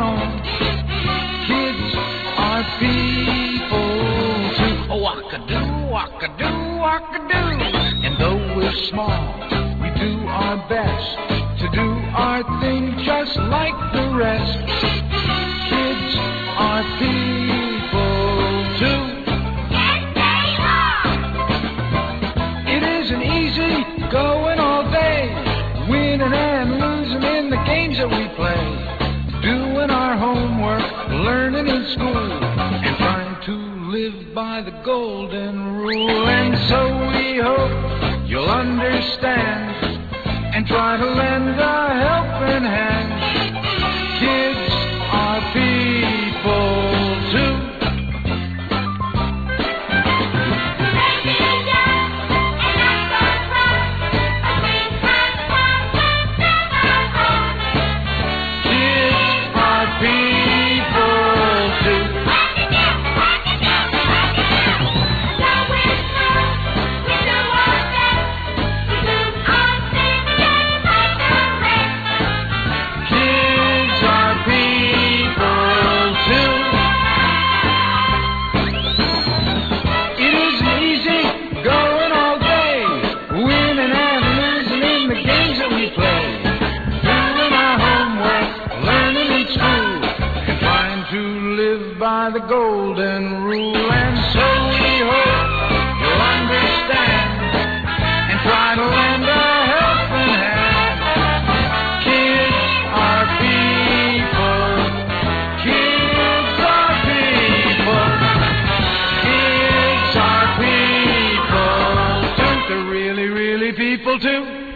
home. Kids are people too. Oh, walk-a-doo, walk-a-doo, walk-a-doo. And though we're small, we do our best to do our thing just like the rest. Kids are people too. Yes, they are. It isn't easy going all day, winning and losing in the games that we play, doing our homework, learning in school, and trying to live by the golden rule. And so we hope you'll understand and try to lend a helping hand. Kids are people too. By the golden rule, and so we hope you'll understand and try to lend a helping hand. Kids are people. Kids are people. Kids are people too. They're really, really people too.